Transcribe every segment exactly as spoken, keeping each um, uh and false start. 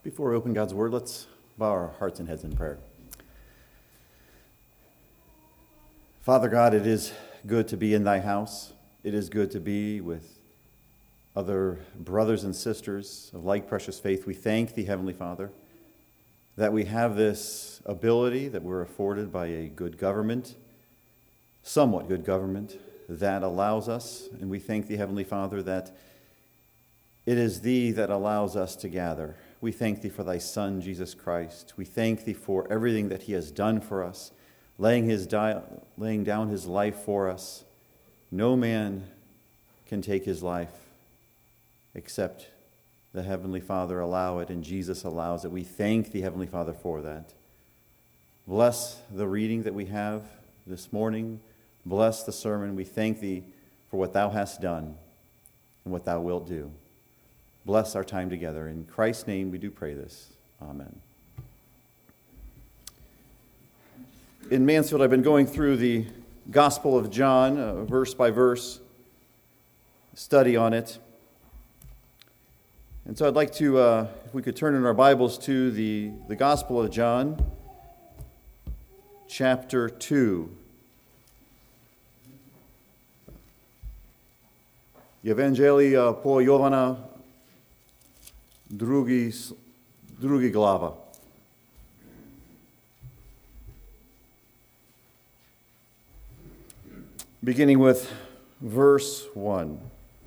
Before we open God's Word, let's bow our hearts and heads in prayer. Father God, it is good to be in thy house. It is good to be with other brothers and sisters of like precious faith. We thank thee, Heavenly Father, that we have this ability that we're afforded by a good government, somewhat good government, that allows us, and we thank thee, Heavenly Father, that it is thee that allows us to gather. We thank thee for thy Son, Jesus Christ. We thank thee for everything that he has done for us, laying his di- laying down his life for us. No man can take his life except the Heavenly Father allow it, and Jesus allows it. We thank thee, Heavenly Father, for that. Bless the reading that we have this morning. Bless the sermon. We thank thee for what thou hast done and what thou wilt do. Bless our time together. In Christ's name we do pray this. Amen. In Mansfield, I've been going through the Gospel of John, uh, verse by verse, study on it. And so I'd like to, uh, if we could turn in our Bibles to the, the Gospel of John, chapter two. Evangelii po Jovana, drugi, drugi glava. Beginning with verse one.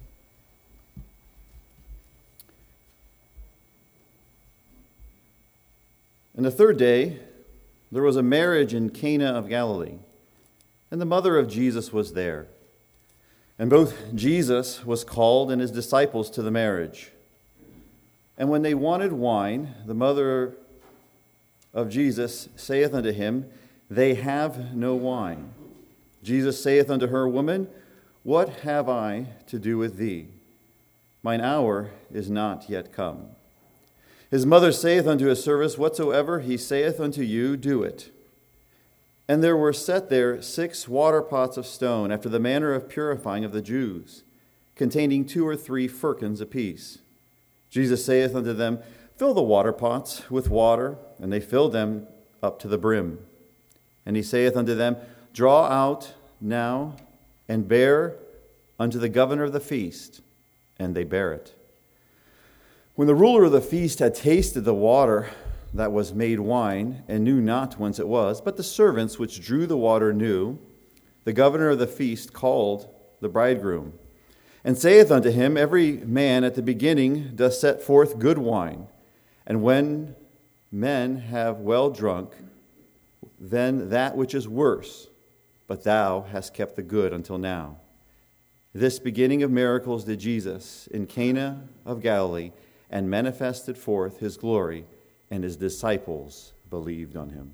And the third day, there was a marriage in Cana of Galilee, and the mother of Jesus was there. And both Jesus was called and his disciples to the marriage. And when they wanted wine, the mother of Jesus saith unto him, They have no wine. Jesus saith unto her, Woman, what have I to do with thee? Mine hour is not yet come. His mother saith unto his servants, Whatsoever he saith unto you, do it. And there were set there six water pots of stone, after the manner of purifying of the Jews, containing two or three firkins apiece. Jesus saith unto them, Fill the water pots with water, and they filled them up to the brim. And he saith unto them, Draw out now, and bear unto the governor of the feast. And they bare it. When the ruler of the feast had tasted the water that was made wine, and knew not whence it was, but the servants which drew the water knew, the governor of the feast called the bridegroom, and saith unto him, Every man at the beginning doth set forth good wine, and when men have well drunk, then that which is worse, but thou hast kept the good until now. This beginning of miracles did Jesus in Cana of Galilee, and manifested forth his glory, and his disciples believed on him.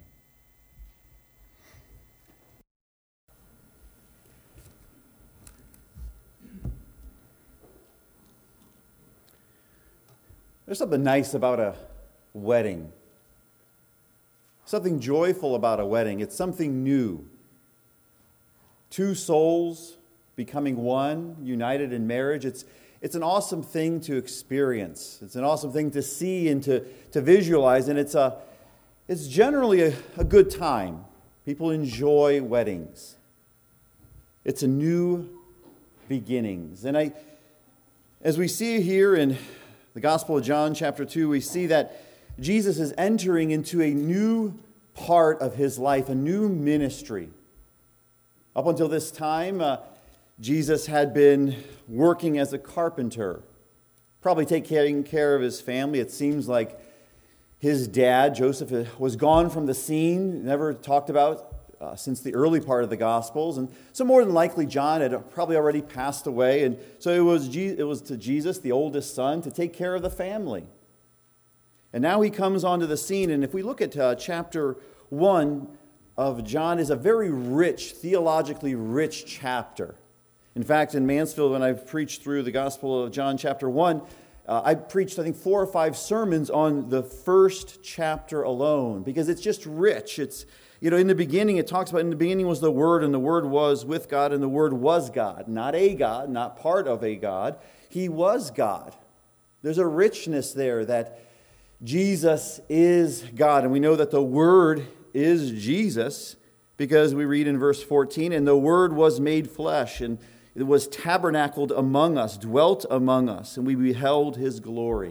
There's something nice about a wedding. Something joyful about a wedding. It's something new. Two souls becoming one, united in marriage. It's It's an awesome thing to experience. It's an awesome thing to see and to, to visualize, and it's a it's generally a, a good time. People enjoy weddings. It's a new beginnings. And I, as we see here in the Gospel of John, chapter two, we see that Jesus is entering into a new part of his life, a new ministry. Up until this time, uh, Jesus had been working as a carpenter, probably taking care of his family. It seems like his dad, Joseph, was gone from the scene, never talked about uh, since the early part of the Gospels. And so more than likely, John had probably already passed away. And so it was, Je- it was to Jesus, the oldest son, to take care of the family. And now he comes onto the scene. And if we look at uh, chapter one of John, is a very rich, theologically rich chapter. In fact, in Mansfield, when I've preached through the Gospel of John chapter one, uh, I preached, I think, four or five sermons on the first chapter alone, because it's just rich. It's, you know, in the beginning, it talks about, in the beginning was the Word, and the Word was with God, and the Word was God. Not a God, not part of a God. He was God. There's a richness there that Jesus is God. And we know that the Word is Jesus because we read in verse fourteen, and the Word was made flesh, and it was tabernacled among us, dwelt among us, and we beheld His glory.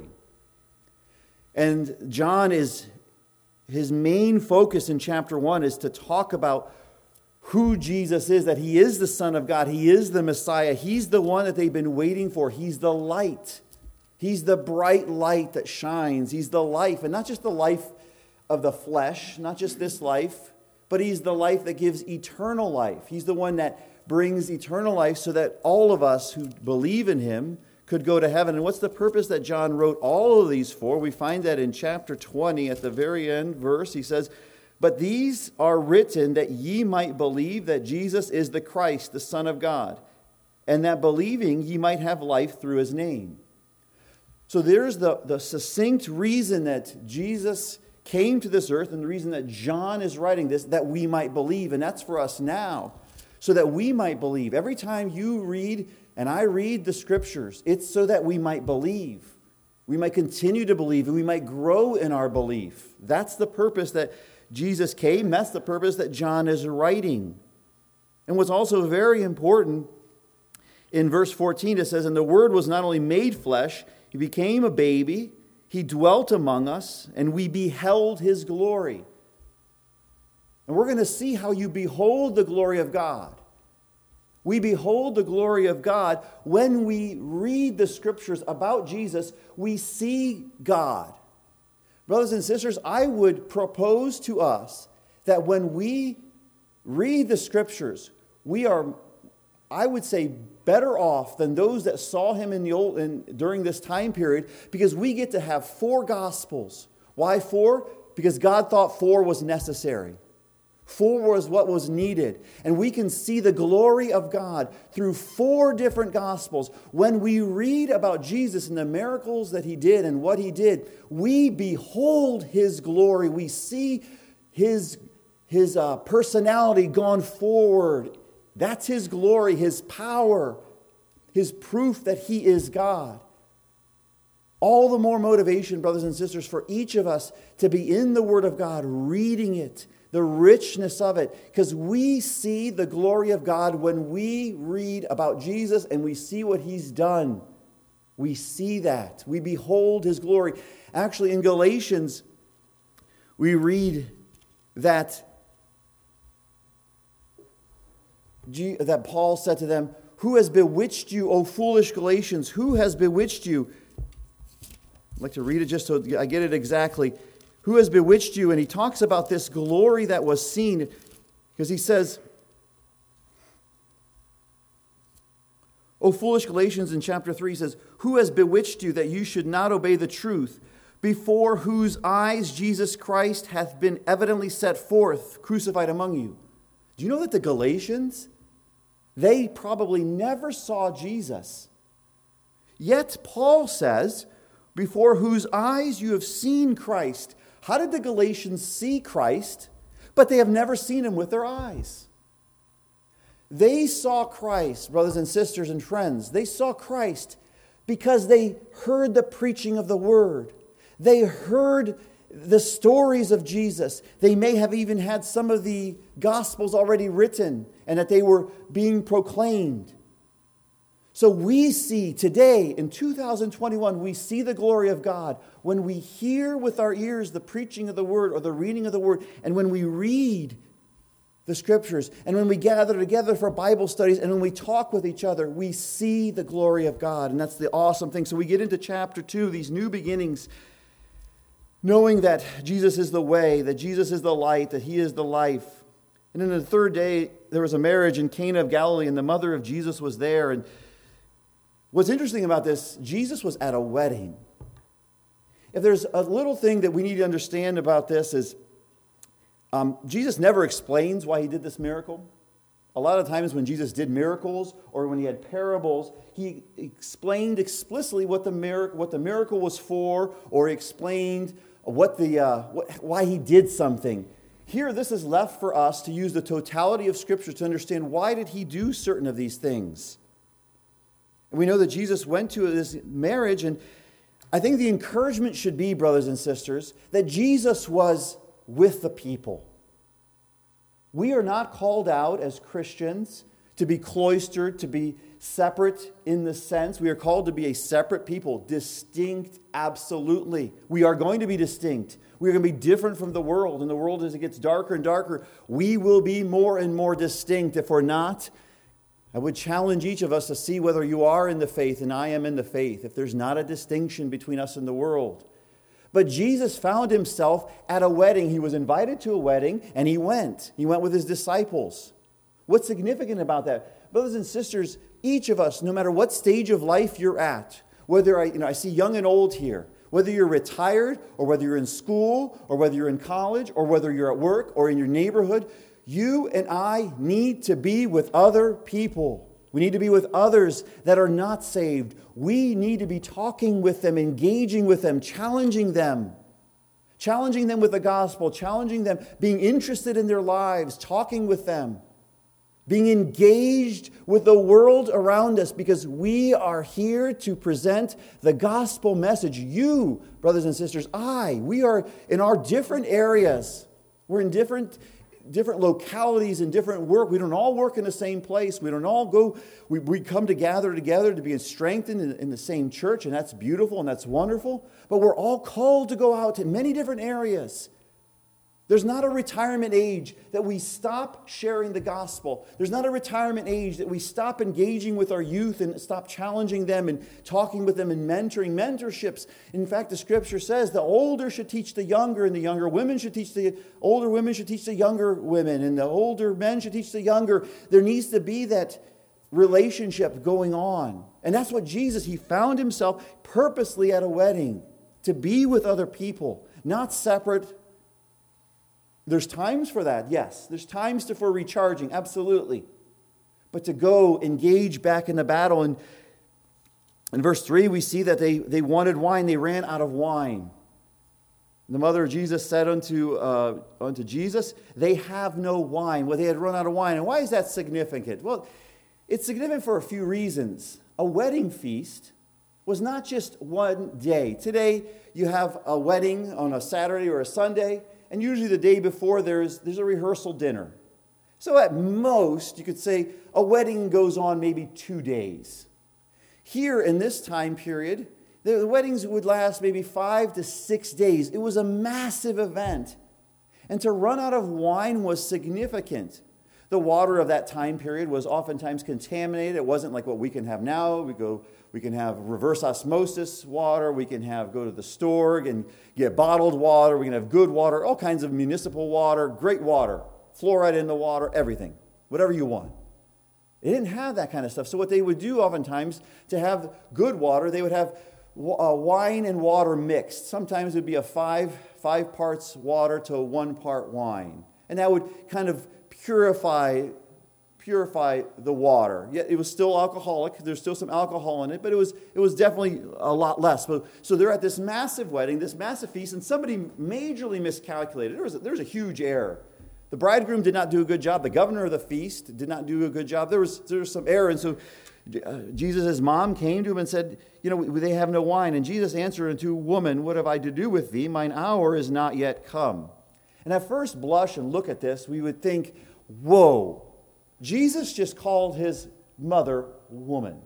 And John is, his main focus in chapter one is to talk about who Jesus is, that He is the Son of God. He is the Messiah. He's the one that they've been waiting for. He's the light. He's the bright light that shines. He's the life, and not just the life of the flesh, not just this life, but He's the life that gives eternal life. He's the one that brings eternal life so that all of us who believe in Him could go to heaven. And what's the purpose that John wrote all of these for? We find that in chapter twenty at the very end verse. He says, "But these are written that ye might believe that Jesus is the Christ, the Son of God, and that believing ye might have life through His name." So there's the, the succinct reason that Jesus came to this earth, and the reason that John is writing this, that we might believe. And that's for us now, so that we might believe. Every time you read and I read the Scriptures, it's so that we might believe. We might continue to believe, and we might grow in our belief. That's the purpose that Jesus came. That's the purpose that John is writing. And what's also very important, in verse fourteen, it says, "And the Word was not only made flesh, He became a baby, He dwelt among us, and we beheld His glory." And we're going to see how you behold the glory of God. We behold the glory of God when we read the Scriptures about Jesus. We see God. Brothers and sisters, I would propose to us that when we read the Scriptures, we are, I would say, better off than those that saw Him in the old in, during this time period, because we get to have four Gospels. Why four? Because God thought four was necessary. Four was what was needed. And we can see the glory of God through four different Gospels. When we read about Jesus and the miracles that He did and what He did, we behold His glory. We see His, his uh, personality gone forward. That's His glory, His power, His proof that He is God. All the more motivation, brothers and sisters, for each of us to be in the Word of God, reading it, the richness of it, because we see the glory of God when we read about Jesus and we see what He's done. We see that. We behold His glory. Actually, in Galatians, we read that, that Paul said to them, "Who has bewitched you, O foolish Galatians? Who has bewitched you?" I'd like to read it just so I get it exactly. Who has bewitched you? And he talks about this glory that was seen, because he says, "O foolish Galatians," in chapter three, he says, "Who has bewitched you that you should not obey the truth, before whose eyes Jesus Christ hath been evidently set forth, crucified among you?" Do you know that the Galatians, they probably never saw Jesus? Yet Paul says, "Before whose eyes you have seen Christ." How did the Galatians see Christ, but they have never seen Him with their eyes? They saw Christ, brothers and sisters and friends. They saw Christ because they heard the preaching of the Word. They heard the stories of Jesus. They may have even had some of the Gospels already written and that they were being proclaimed. So we see today, in two thousand twenty-one, we see the glory of God when we hear with our ears the preaching of the Word or the reading of the Word, and when we read the Scriptures, and when we gather together for Bible studies, and when we talk with each other, we see the glory of God. And that's the awesome thing. So we get into chapter two, these new beginnings, knowing that Jesus is the way, that Jesus is the light, that He is the life. And then the third day, there was a marriage in Cana of Galilee, and the mother of Jesus was there. And what's interesting about this, Jesus was at a wedding. If there's a little thing that we need to understand about this is um, Jesus never explains why He did this miracle. A lot of times when Jesus did miracles or when He had parables, He explained explicitly what the miracle, what the miracle was for, or He explained what the uh, what, why He did something. Here, this is left for us to use the totality of Scripture to understand why did He do certain of these things. And we know that Jesus went to this marriage, and I think the encouragement should be, brothers and sisters, that Jesus was with the people. We are not called out as Christians to be cloistered, to be separate in the sense. We are called to be a separate people, distinct, absolutely. We are going to be distinct. We are going to be different from the world. And the world, as it gets darker and darker, we will be more and more distinct. If we're not, I would challenge each of us to see whether you are in the faith and I am in the faith, if there's not a distinction between us and the world. But Jesus found himself at a wedding. He was invited to a wedding, and he went. He went with his disciples. What's significant about that? Brothers and sisters, each of us, no matter what stage of life you're at, whether I, you know, I see young and old here, whether you're retired or whether you're in school or whether you're in college or whether you're at work or in your neighborhood, you and I need to be with other people. We need to be with others that are not saved. We need to be talking with them, engaging with them, challenging them. Challenging them with the gospel, challenging them, being interested in their lives, talking with them. Being engaged with the world around us, because we are here to present the gospel message. You, brothers and sisters, I, we are in our different areas. We're in different different localities and different work. We don't all work in the same place. We don't all go, we, we come to gather together to be strengthened in, in the same church, and that's beautiful and that's wonderful. But we're all called to go out to many different areas. There's not a retirement age that we stop sharing the gospel. There's not a retirement age that we stop engaging with our youth and stop challenging them and talking with them and mentoring. Mentorships. In fact, the scripture says the older should teach the younger, and the younger women should teach the older women should teach the younger women, and the older men should teach the younger. There needs to be that relationship going on. And that's what Jesus, he found himself purposely at a wedding, to be with other people, not separate. There's times for that, yes. There's times to, for recharging, absolutely. But to go engage back in the battle. And in verse three, we see that they, they wanted wine. They ran out of wine. The mother of Jesus said unto, uh, unto Jesus, they have no wine. Well, they had run out of wine. And why is that significant? Well, it's significant for a few reasons. A wedding feast was not just one day. Today, you have a wedding on a Saturday or a Sunday. And usually the day before, there's, there's a rehearsal dinner. So at most, you could say a wedding goes on maybe two days. Here in this time period, the weddings would last maybe five to six days. It was a massive event. And to run out of wine was significant. The water of that time period was oftentimes contaminated. It wasn't like what we can have now. We go, we can have reverse osmosis water. We can have go to the store and get bottled water. We can have good water, all kinds of municipal water, great water, fluoride in the water, everything, whatever you want. They didn't have that kind of stuff. So what they would do oftentimes to have good water, they would have uh, wine and water mixed. Sometimes it would be a five, five parts water to one part wine. And that would kind of purify purify the water. Yet it was still alcoholic. There's still some alcohol in it, but it was it was definitely a lot less. So they're at this massive wedding, this massive feast, and somebody majorly miscalculated. There was a, there was a huge error. The bridegroom did not do a good job. The governor of the feast did not do a good job. There was there was some error, and so uh, Jesus' mom came to him and said, "You know, they have no wine." And Jesus answered unto, "Woman, what have I to do with thee? Mine hour is not yet come." And at first blush and look at this, we would think, whoa, Jesus just called his mother woman.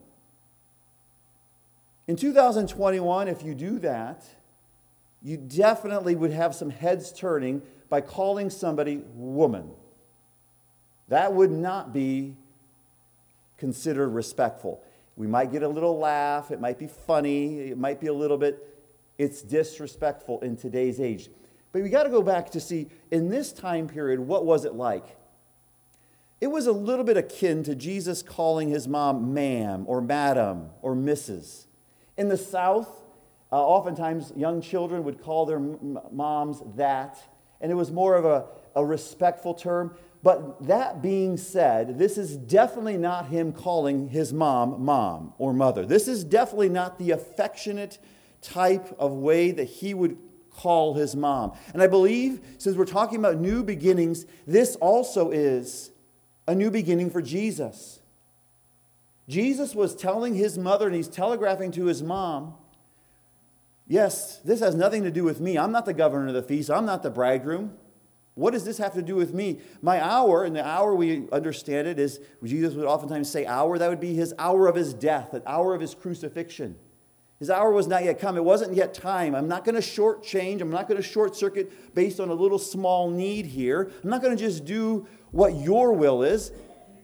In two thousand twenty-one, if you do that, you definitely would have some heads turning by calling somebody woman. That would not be considered respectful. We might get a little laugh. It might be funny. It might be a little bit, it's disrespectful in today's age. But we got to go back to see, in this time period, what was it like? It was a little bit akin to Jesus calling his mom ma'am or madam or missus In the South, uh, oftentimes young children would call their m- moms that, and it was more of a, a respectful term. But that being said, this is definitely not him calling his mom mom or mother. This is definitely not the affectionate type of way that he would call his mom. And I believe, since we're talking about new beginnings, this also is a new beginning for Jesus. Jesus was telling his mother, and he's telegraphing to his mom, Yes, this has nothing to do with me. I'm not the governor of the feast. I'm not the bridegroom. What does this have to do with me? My hour, and the hour we understand it is, Jesus would oftentimes say hour, that would be his hour of his death, an hour of his crucifixion. His hour was not yet come. It wasn't yet time. I'm not going to shortchange. I'm not going to short circuit based on a little small need here. I'm not going to just do what your will is.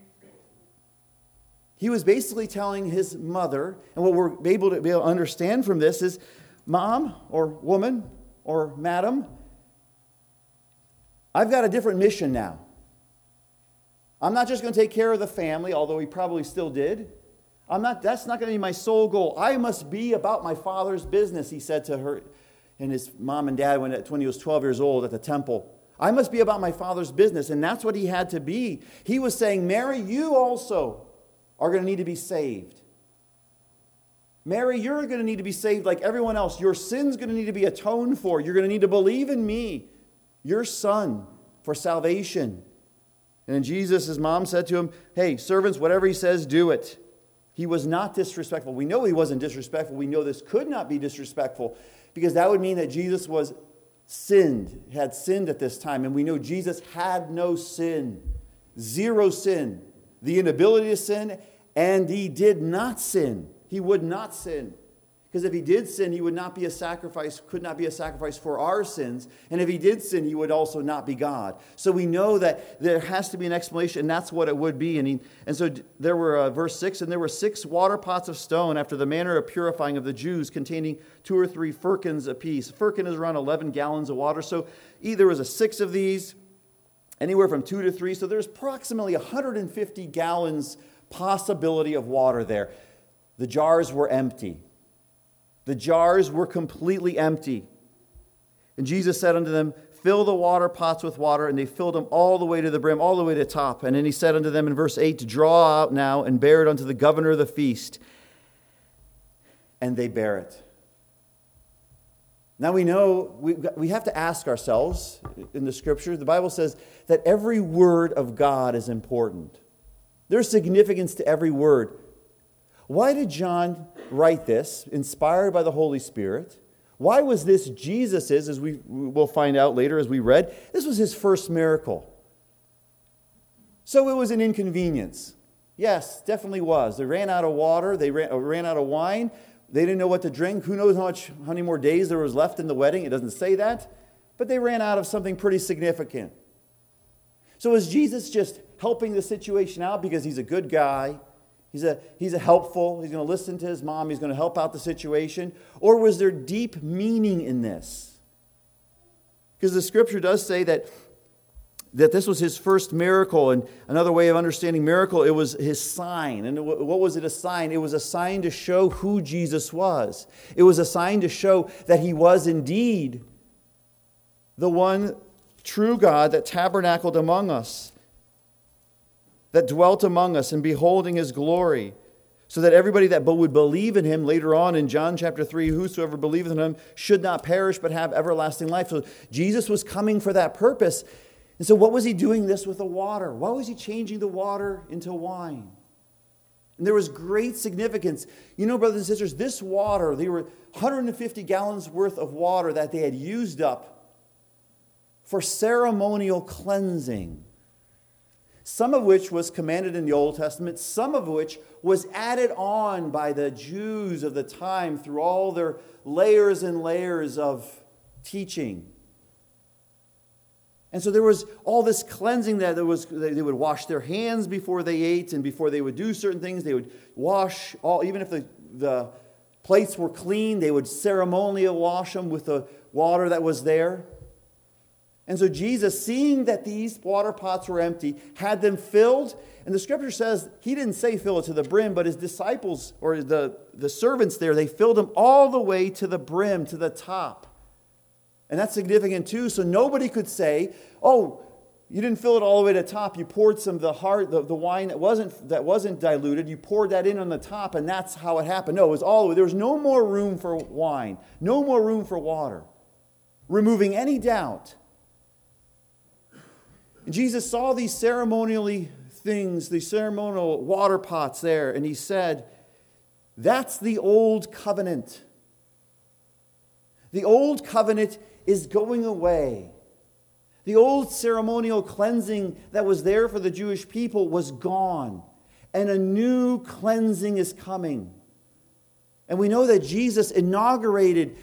He was basically telling his mother, and what we're able to be able to understand from this is, Mom or woman or madam, I've got a different mission now. I'm not just going to take care of the family, although he probably still did. I'm not, that's not going to be my sole goal. I must be about my Father's business, he said to her and his mom and dad when, when he was twelve years old at the temple. I must be about my Father's business, and that's what he had to be. He was saying, Mary, you also are going to need to be saved. Mary, you're going to need to be saved like everyone else. Your sin's going to need to be atoned for. You're going to need to believe in me, your son, for salvation. And then Jesus, his mom said to him, hey, servants, whatever he says, do it. He was not disrespectful. We know he wasn't disrespectful. We know this could not be disrespectful because that would mean that Jesus was sinned, had sinned at this time. And we know Jesus had no sin, zero sin, the inability to sin, and he did not sin. He would not sin. Because if he did sin, he would not be a sacrifice, could not be a sacrifice for our sins. And if he did sin, he would also not be God. So we know that there has to be an explanation, and that's what it would be. And, he, and so there were, uh, verse six, and there were six water pots of stone after the manner of purifying of the Jews, containing two or three firkins apiece. Firkin is around eleven gallons of water. So either was a six of these, anywhere from two to three. So there's approximately one hundred fifty gallons possibility of water there. The jars were empty. The jars were completely empty. And Jesus said unto them, fill the water pots with water. And they filled them all the way to the brim, all the way to the top. And then he said unto them in verse eight, draw out now and bear it unto the governor of the feast. And they bear it. Now we know, we, we have to ask ourselves in the Scripture, the Bible says that every word of God is important. There's significance to every word. Why did John write this, inspired by the Holy Spirit? Why was this Jesus's, as we will find out later as we read? This was his first miracle. So it was an inconvenience. Yes, definitely was. They ran out of water. They ran, ran out of wine. They didn't know what to drink. Who knows how much, how many more days there was left in the wedding? It doesn't say that. But they ran out of something pretty significant. So is Jesus just helping the situation out because he's a good guy? He's a, he's a helpful, he's going to listen to his mom, he's going to help out the situation? Or was there deep meaning in this? Because the Scripture does say that, that this was his first miracle. And another way of understanding miracle, it was his sign. And what was it a sign? It was a sign to show who Jesus was. It was a sign to show that he was indeed the one true God that tabernacled among us, that dwelt among us, and beholding his glory, so that everybody that would believe in him, later on in John chapter three, whosoever believeth in him should not perish but have everlasting life. So Jesus was coming for that purpose. And so what was he doing this with the water? Why was he changing the water into wine? And there was great significance. You know, brothers and sisters, this water, they were one hundred fifty gallons worth of water that they had used up for ceremonial cleansing. Some of which was commanded in the Old Testament, some of which was added on by the Jews of the time through all their layers and layers of teaching. And so there was all this cleansing that there was. They would wash their hands before they ate, and before they would do certain things, they would wash all, even if the, the plates were clean, they would ceremonially wash them with the water that was there. And so Jesus, seeing that these water pots were empty, had them filled. And the Scripture says, he didn't say fill it to the brim, but his disciples, or the, the servants there, they filled them all the way to the brim, to the top. And that's significant too. So nobody could say, oh, you didn't fill it all the way to the top. You poured some of the heart, the, the wine that wasn't, that wasn't diluted. You poured that in on the top, and that's how it happened. No, it was all the way. There was no more room for wine. No more room for water. Removing any doubt. Jesus saw these ceremonially things, these ceremonial water pots there, and he said, that's the old covenant. The old covenant is going away. The old ceremonial cleansing that was there for the Jewish people was gone. And a new cleansing is coming. And we know that Jesus inaugurated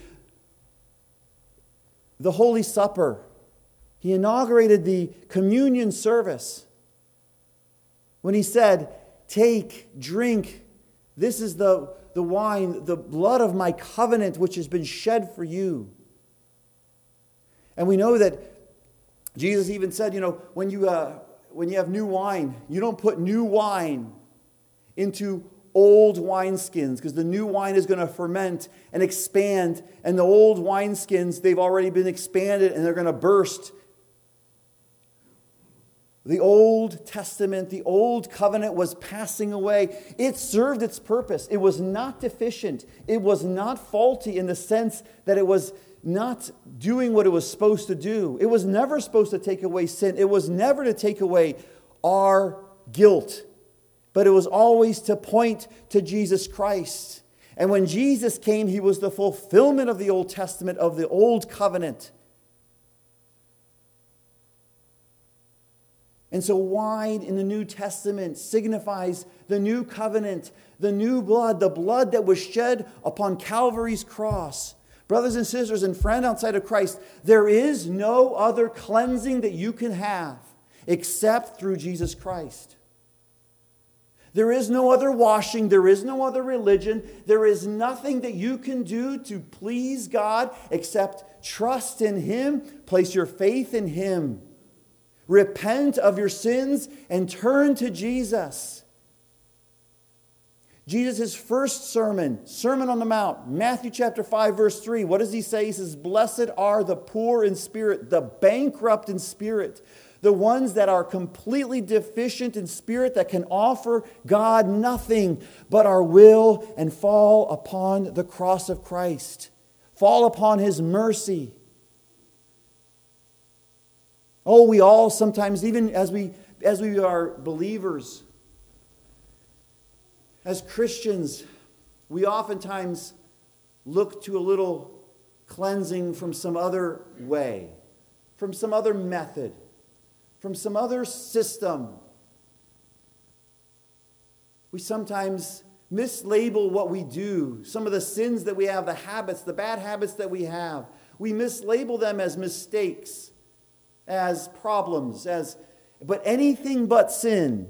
the Holy Supper. He inaugurated the communion service when he said, "Take, drink. This is the, the wine, the blood of my covenant, which has been shed for you." And we know that Jesus even said, you know, when you, uh, when you have new wine, you don't put new wine into old wineskins, because the new wine is going to ferment and expand, and the old wineskins, they've already been expanded and they're going to burst. The Old Testament, the Old Covenant was passing away. It served its purpose. It was not deficient. It was not faulty in the sense that it was not doing what it was supposed to do. It was never supposed to take away sin. It was never to take away our guilt. But it was always to point to Jesus Christ. And when Jesus came, he was the fulfillment of the Old Testament, of the Old Covenant. And so wine in the New Testament signifies the new covenant, the new blood, the blood that was shed upon Calvary's cross. Brothers and sisters and friends outside of Christ, there is no other cleansing that you can have except through Jesus Christ. There is no other washing. There is no other religion. There is nothing that you can do to please God except trust in Him, place your faith in Him. Repent of your sins and turn to Jesus. Jesus' first sermon, Sermon on the Mount, Matthew chapter five, verse three. What does he say? He says, "Blessed are the poor in spirit, the bankrupt in spirit, the ones that are completely deficient in spirit, that can offer God nothing but our will and fall upon the cross of Christ, fall upon His mercy." Oh, we all sometimes, even as we as we are believers, as Christians, we oftentimes look to a little cleansing from some other way, from some other method, from some other system. We sometimes mislabel what we do, some of the sins that we have, the habits, the bad habits that we have. We mislabel them as mistakes, as problems, as but anything but sin.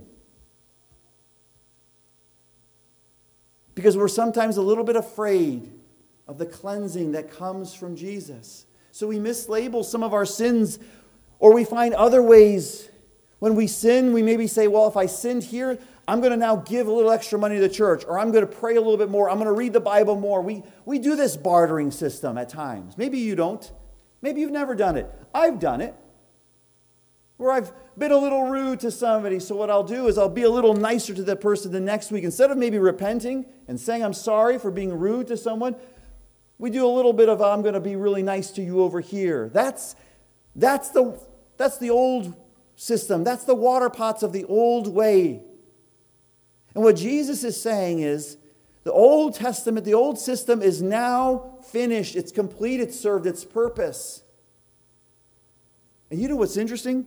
Because we're sometimes a little bit afraid of the cleansing that comes from Jesus. So we mislabel some of our sins, or we find other ways. When we sin, we maybe say, well, if I sinned here, I'm going to now give a little extra money to the church, or I'm going to pray a little bit more, I'm going to read the Bible more. We, we do this bartering system at times. Maybe you don't. Maybe you've never done it. I've done it. Where I've been a little rude to somebody, so what I'll do is I'll be a little nicer to that person the next week. Instead of maybe repenting and saying I'm sorry for being rude to someone, we do a little bit of I'm going to be really nice to you over here. That's, that's, the, that's the old system. That's the water pots of the old way. And what Jesus is saying is the Old Testament, the old system is now finished. It's complete. It's served its purpose. And you know what's interesting?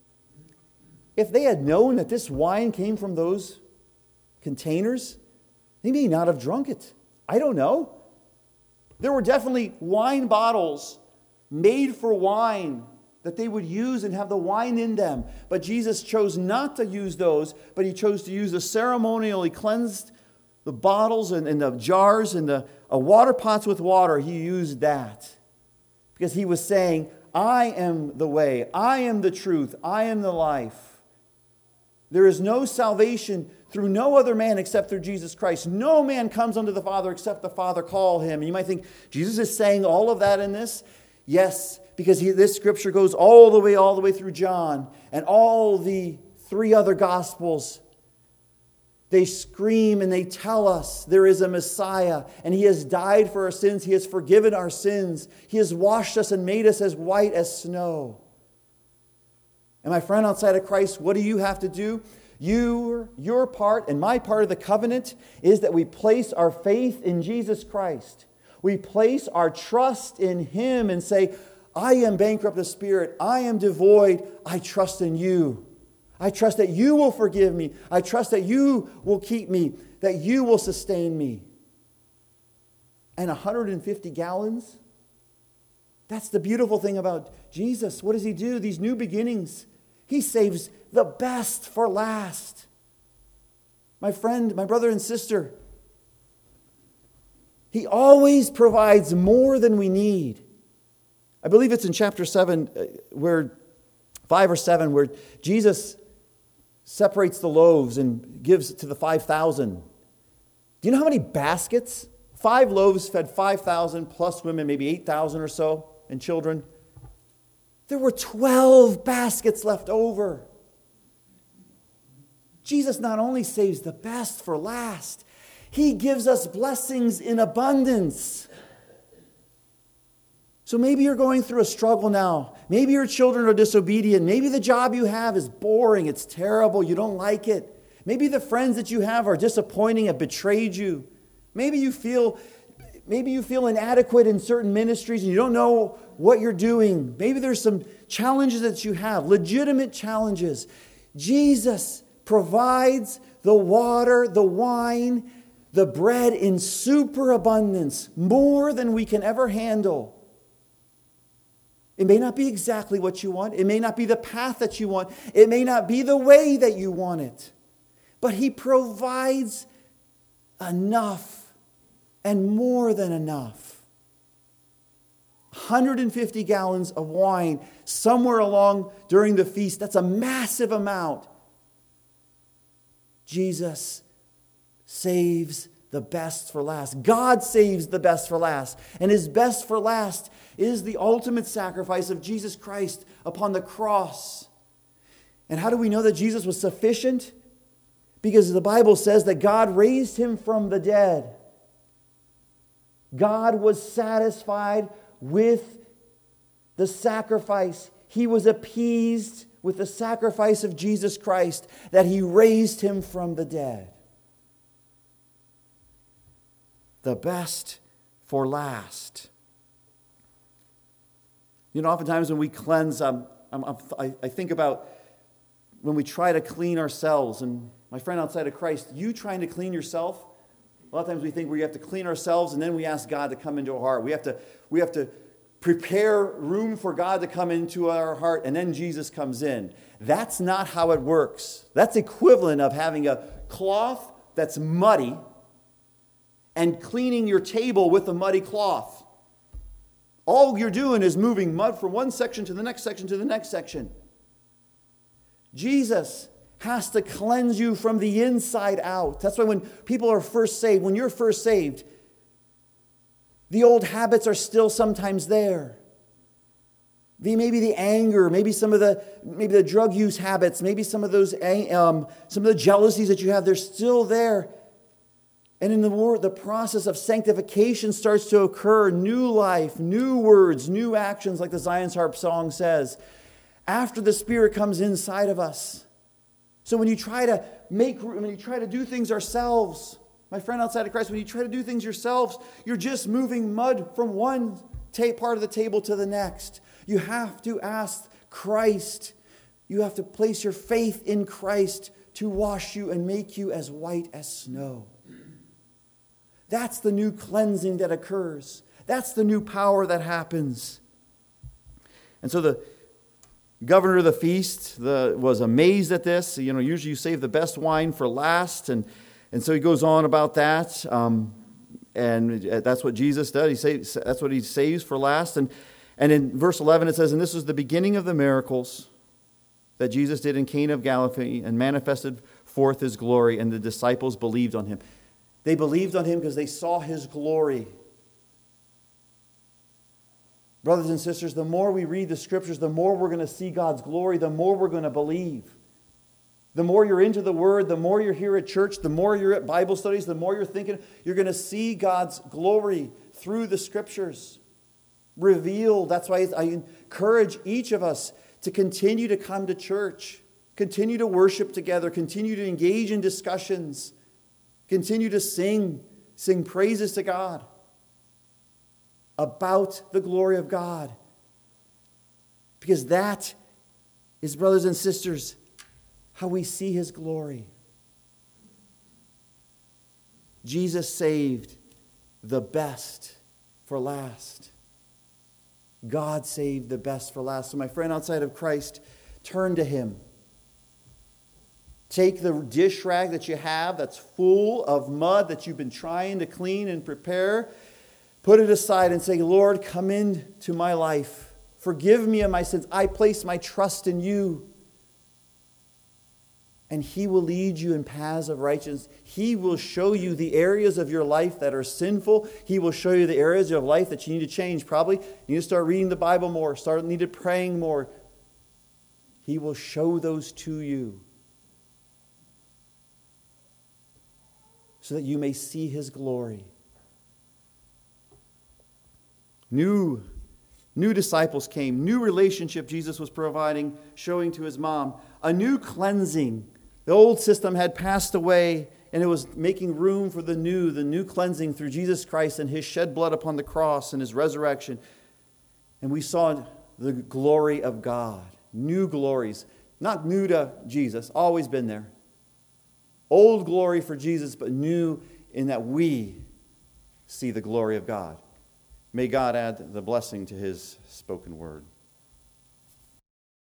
If they had known that this wine came from those containers, they may not have drunk it. I don't know. There were definitely wine bottles made for wine that they would use and have the wine in them. But Jesus chose not to use those, but He chose to use the ceremonially cleansed the bottles and, and the jars and the uh, water pots with water. He used that because He was saying, I am the way, I am the truth, I am the life. There is no salvation through no other man except through Jesus Christ. No man comes unto the Father except the Father call him. And you might think, Jesus is saying all of that in this? Yes, because he, this scripture goes all the way, all the way through John. And all the three other Gospels, they scream and they tell us there is a Messiah. And He has died for our sins. He has forgiven our sins. He has washed us and made us as white as snow. And my friend outside of Christ, what do you have to do? You, your part and my part of the covenant is that we place our faith in Jesus Christ. We place our trust in Him and say, I am bankrupt of spirit. I am devoid. I trust in You. I trust that You will forgive me. I trust that You will keep me, that You will sustain me. And one hundred fifty gallons? That's the beautiful thing about Jesus. What does He do? These new beginnings. He saves the best for last. My friend, my brother and sister, He always provides more than we need. I believe it's in chapter seven, where five or seven, where Jesus separates the loaves and gives to the five thousand. Do you know how many baskets? Five loaves fed five thousand, plus women, maybe eight thousand or so, and children. There were twelve baskets left over. Jesus not only saves the best for last, He gives us blessings in abundance. So maybe you're going through a struggle now. Maybe your children are disobedient. Maybe the job you have is boring. It's terrible. You don't like it. Maybe the friends that you have are disappointing, have betrayed you. Maybe you feel, maybe you feel inadequate in certain ministries and you don't know what you're doing. Maybe there's some challenges that you have, legitimate challenges. Jesus provides the water, the wine, the bread in superabundance, more than we can ever handle. It may not be exactly what you want. It may not be the path that you want. It may not be the way that you want it. But He provides enough and more than enough. one hundred fifty gallons of wine somewhere along during the feast. That's a massive amount. Jesus saves the best for last. God saves the best for last. And His best for last is the ultimate sacrifice of Jesus Christ upon the cross. And how do we know that Jesus was sufficient? Because the Bible says that God raised Him from the dead. God was satisfied with the sacrifice. He was appeased with the sacrifice of Jesus Christ, that He raised Him from the dead. The best for last. You know, oftentimes when we cleanse, um, I'm, I'm, I, I think about when we try to clean ourselves. And my friend outside of Christ, you trying to clean yourself, a lot of times we think we have to clean ourselves and then we ask God to come into our heart. We have to, we have to prepare room for God to come into our heart and then Jesus comes in. That's not how it works. That's equivalent of having a cloth that's muddy and cleaning your table with a muddy cloth. All you're doing is moving mud from one section to the next section to the next section. Jesus has to cleanse you from the inside out. That's why when people are first saved, when you're first saved, the old habits are still sometimes there. The, maybe the anger, maybe some of the maybe the drug use habits, maybe some of those um, some of the jealousies that you have, they're still there. And in the word, the process of sanctification starts to occur. New life, new words, new actions, like the Zion's Harp song says, after the Spirit comes inside of us. So when you try to make, when you try to do things ourselves, my friend outside of Christ, when you try to do things yourselves, you're just moving mud from one ta- part of the table to the next. You have to ask Christ. You have to place your faith in Christ to wash you and make you as white as snow. That's the new cleansing that occurs. That's the new power that happens. And so the governor of the feast the, was amazed at this. You know, usually you save the best wine for last. And, and so he goes on about that. Um, and that's what Jesus does. He saves, that's what He saves for last. And, and in verse eleven it says, and this was the beginning of the miracles that Jesus did in Cana of Galilee and manifested forth His glory, and the disciples believed on Him. They believed on Him because they saw His glory. Brothers and sisters, the more we read the Scriptures, the more we're going to see God's glory, the more we're going to believe. The more you're into the Word, the more you're here at church, the more you're at Bible studies, the more you're thinking, you're going to see God's glory through the Scriptures revealed. That's why I encourage each of us to continue to come to church, continue to worship together, continue to engage in discussions, continue to sing, sing praises to God. about the glory of God. Because that is, brothers and sisters, how we see His glory. Jesus saved the best for last. God saved the best for last. So my friend, outside of Christ, turn to Him. Take the dish rag that you have that's full of mud that you've been trying to clean and prepare. Put it aside and say, Lord, come into my life. Forgive me of my sins. I place my trust in you. And He will lead you in paths of righteousness. He will show you the areas of your life that are sinful. He will show you the areas of life that you need to change. Probably you need to start reading the Bible more. Start need to praying more. He will show those to you so that you may see His glory. New New disciples came. New relationship Jesus was providing, showing to His mom. A new cleansing. The old system had passed away, and it was making room for the new, the new cleansing through Jesus Christ and His shed blood upon the cross and His resurrection. And we saw the glory of God. New glories. Not new to Jesus, always been there. Old glory for Jesus, but new in that we see the glory of God. May God add the blessing to His spoken word.